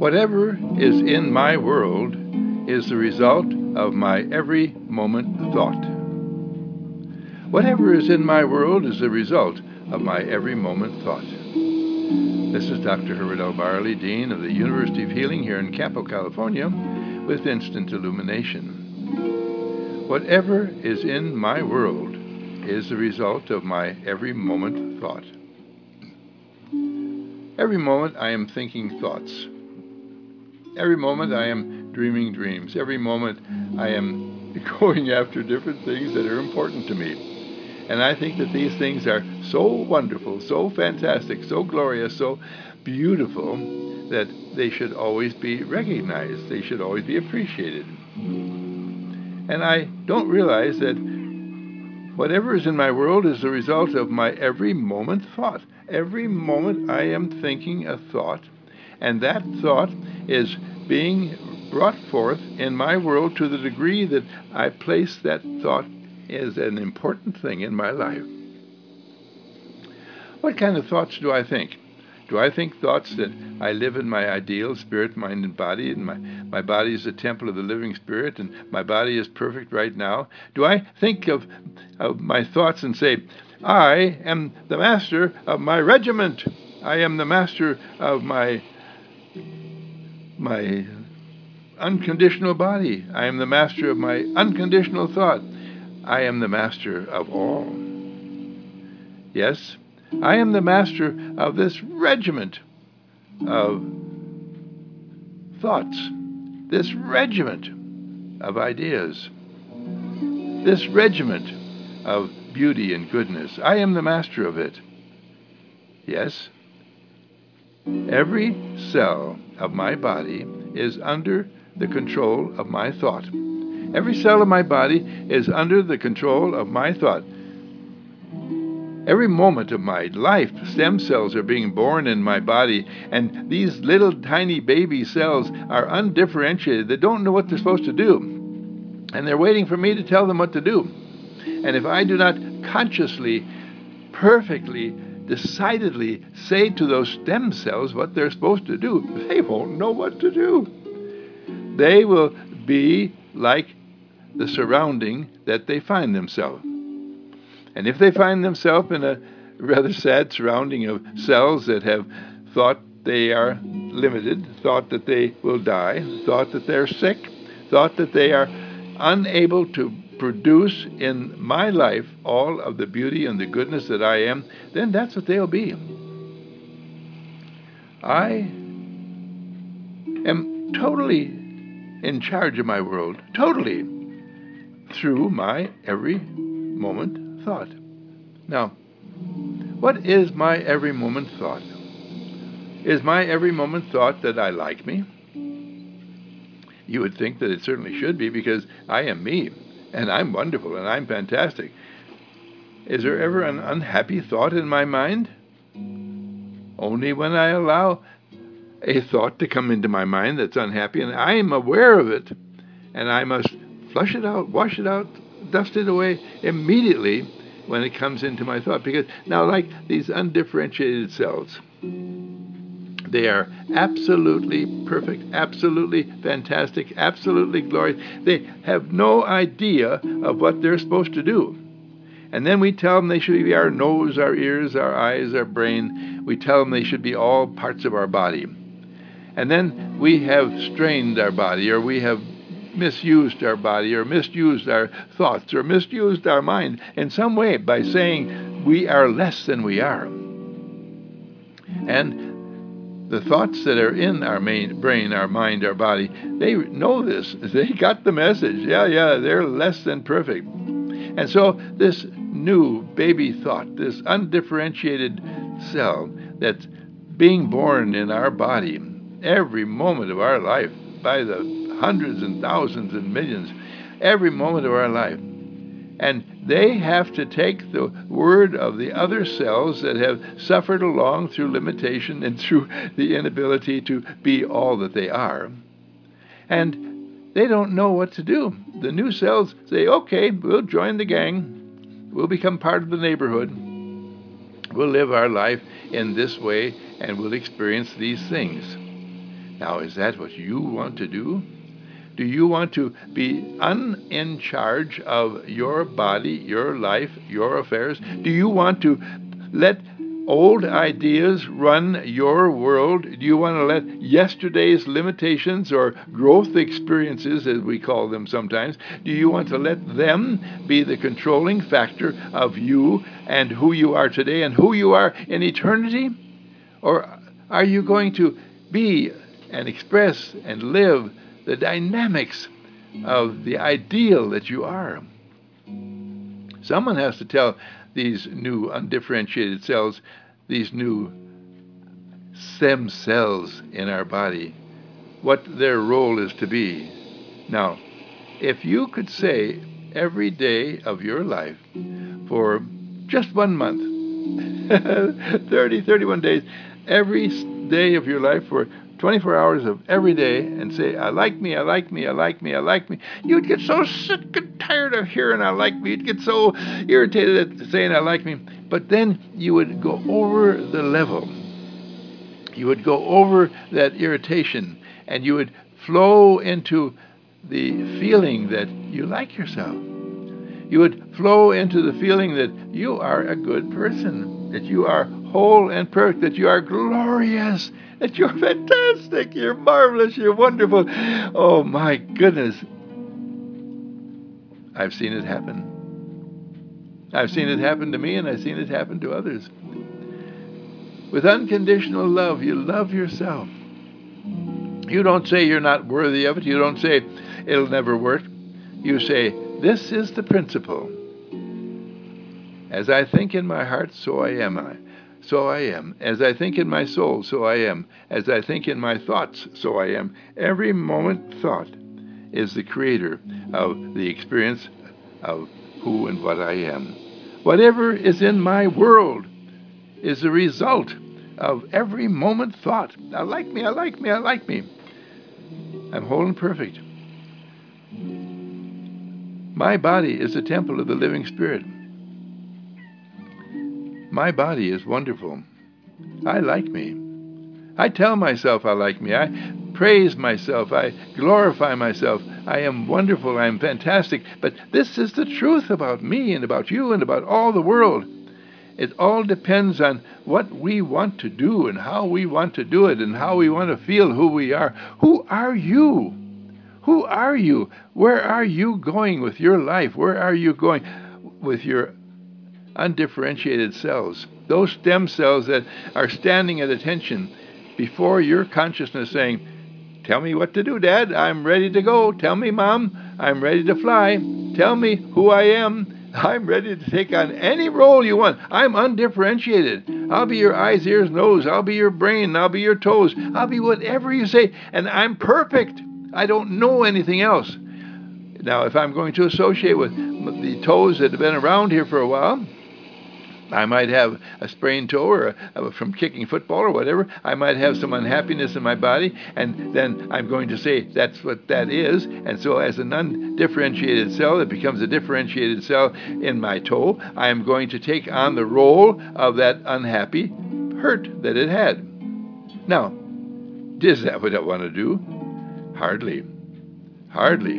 Whatever is in my world is the result of my every moment thought. Whatever is in my world is the result of my every moment thought. This is Dr. Herbert L. Barley, Dean of the University of Healing here in Campo, California, with Instant Illumination. Whatever is in my world is the result of my every moment thought. Every moment I am thinking thoughts. Every moment I am dreaming dreams. Every moment I am going after different things that are important to me. And I think that these things are so wonderful, so fantastic, so glorious, so beautiful that they should always be recognized. They should always be appreciated. And I don't realize that whatever is in my world is the result of my every moment thought. Every moment I am thinking a thought, and that thought is being brought forth in my world to the degree that I place that thought as an important thing in my life. What kind of thoughts do I think? Do I think thoughts that I live in my ideal spirit, mind, and body, and my body is the temple of the living spirit, and my body is perfect right now? Do I think of my thoughts and say, I am the master of my regiment. I am the master of my unconditional body. I am the master of my unconditional thought. I am the master of all. Yes, I am the master of this regiment of thoughts, this regiment of ideas, this regiment of beauty and goodness. I am the master of it. Yes, every cell of my body is under the control of my thought. Every cell of my body is under the control of my thought. Every moment of my life, stem cells are being born in my body, and these little tiny baby cells are undifferentiated. They don't know what they're supposed to do, and they're waiting for me to tell them what to do. And if I do not consciously, perfectly, decidedly say to those stem cells what they're supposed to do, they won't know what to do. They will be like the surrounding that they find themselves. And if they find themselves in a rather sad surrounding of cells that have thought they are limited, thought that they will die, thought that they're sick, thought that they are unable to produce in my life all of the beauty and the goodness that I am, then that's what they'll be. I am totally in charge of my world, totally, through my every moment thought. Now, what is my every moment thought? Is my every moment thought that I like me? You would think that it certainly should be, because I am me, and I'm wonderful, and I'm fantastic. Is there ever an unhappy thought in my mind? Only when I allow a thought to come into my mind that's unhappy, and I am aware of it, and I must flush it out, wash it out, dust it away immediately when it comes into my thought. Because now, like these undifferentiated cells, they are absolutely perfect, absolutely fantastic, absolutely glorious. They have no idea of what they're supposed to do. And then we tell them they should be our nose, our ears, our eyes, our brain. We tell them they should be all parts of our body. And then we have strained our body, or we have misused our body, or misused our thoughts, or misused our mind in some way by saying we are less than we are. And the thoughts that are in our brain, our mind, our body, they know this. They got the message. Yeah, they're less than perfect. And so this new baby thought, this undifferentiated cell that's being born in our body every moment of our life, by the hundreds and thousands and millions, every moment of our life. And they have to take the word of the other cells that have suffered along through limitation and through the inability to be all that they are. And they don't know what to do. The new cells say, okay, we'll join the gang. We'll become part of the neighborhood. We'll live our life in this way, and we'll experience these things. Now, is that what you want to do? Do you want to be in charge of your body, your life, your affairs? Do you want to let old ideas run your world? Do you want to let yesterday's limitations or growth experiences, as we call them sometimes, do you want to let them be the controlling factor of you and who you are today and who you are in eternity? Or are you going to be and express and live the dynamics of the ideal that you are? Someone has to tell these new undifferentiated cells, these new stem cells in our body, what their role is to be. Now, if you could say every day of your life for just 1 month, 31 days, every day of your life for 24 hours of every day, and say, I like me, I like me, I like me, I like me, you'd get so sick and tired of hearing I like me. You'd get so irritated at saying I like me. But then you would go over the level. You would go over that irritation, and you would flow into the feeling that you like yourself. You would flow into the feeling that you are a good person, that you are whole and perfect, that you are glorious, that you're fantastic, you're marvelous, you're wonderful. Oh my goodness. I've seen it happen. I've seen it happen to me, and I've seen it happen to others. With unconditional love, you love yourself. You don't say you're not worthy of it. You don't say it'll never work. You say, this is the principle. As I think in my heart, so I am. So I am. As I think in my soul, so I am. As I think in my thoughts, so I am. Every moment thought is the creator of the experience of who and what I am. Whatever is in my world is the result of every moment thought. I like me, I like me, I like me. I'm whole and perfect. My body is the temple of the living Spirit. My body is wonderful. I like me. I tell myself I like me. I praise myself. I glorify myself. I am wonderful. I am fantastic. But this is the truth about me and about you and about all the world. It all depends on what we want to do and how we want to do it and how we want to feel who we are. Who are you? Who are you? Where are you going with your life? Where are you going with your undifferentiated cells? Those stem cells that are standing at attention before your consciousness saying, tell me what to do, Dad. I'm ready to go. Tell me, Mom. I'm ready to fly. Tell me who I am. I'm ready to take on any role you want. I'm undifferentiated. I'll be your eyes, ears, nose. I'll be your brain. I'll be your toes. I'll be whatever you say. And I'm perfect. I don't know anything else. Now, if I'm going to associate with the toes that have been around here for a while, I might have a sprained toe or from kicking football or whatever. I might have some unhappiness in my body, and then I'm going to say that's what that is. And so as an undifferentiated cell that becomes a differentiated cell in my toe, I am going to take on the role of that unhappy hurt that it had. Now, is that what I want to do? Hardly. Hardly.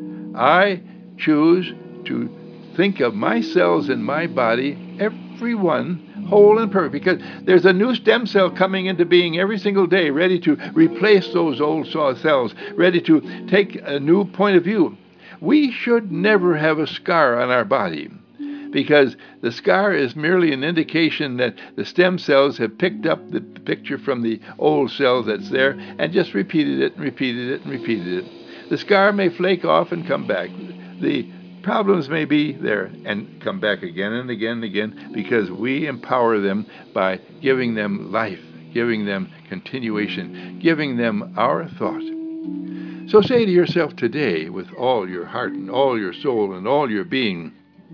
I choose to think of my cells in my body, every one, whole and perfect, because there's a new stem cell coming into being every single day, ready to replace those old cells, ready to take a new point of view. We should never have a scar on our body, because the scar is merely an indication that the stem cells have picked up the picture from the old cell that's there and just repeated it and repeated it and repeated it. The scar may flake off and come back. The problems may be there and come back again and again and again, because we empower them by giving them life, giving them continuation, giving them our thought. So say to yourself today, with all your heart and all your soul and all your being,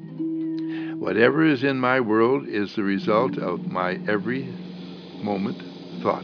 whatever is in my world is the result of my every moment thought.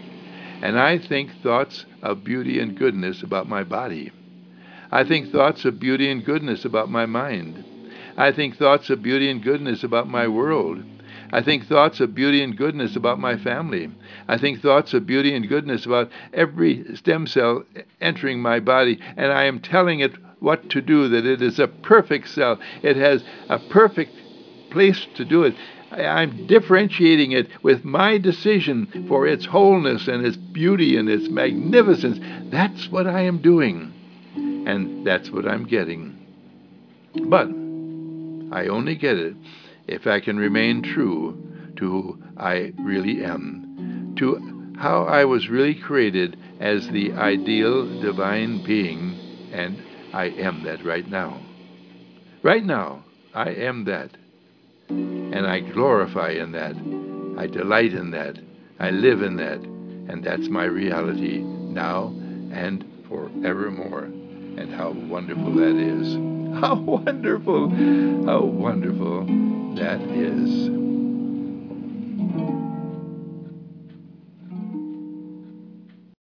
And I think thoughts of beauty and goodness about my body. I think thoughts of beauty and goodness about my mind. I think thoughts of beauty and goodness about my world. I think thoughts of beauty and goodness about my family. I think thoughts of beauty and goodness about every stem cell entering my body, and I am telling it what to do, that it is a perfect cell. It has a perfect place to do it. I'm differentiating it with my decision for its wholeness and its beauty and its magnificence. That's what I am doing, and that's what I'm getting. But I only get it if I can remain true to who I really am, to how I was really created as the ideal divine being, and I am that right now. Right now, I am that, and I glorify in that. I delight in that. I live in that, and that's my reality now and forevermore. And how wonderful that is. How wonderful that is.